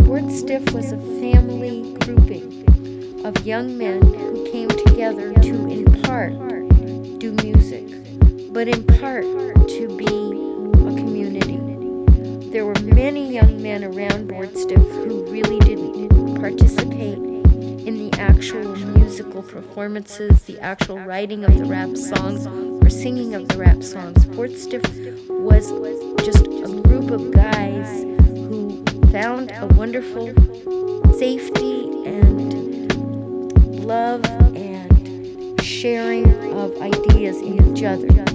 Bort Stiff was a family grouping of young men who came together to, in part, do music, but in part to be a community. There were many young men around Bort Stiff who really didn't participate in the actual musical performances, the actual writing of the rap songs, or singing of the rap songs. Bort Stiff was just a group of guys who found a wonderful safety and love and sharing of ideas in each other.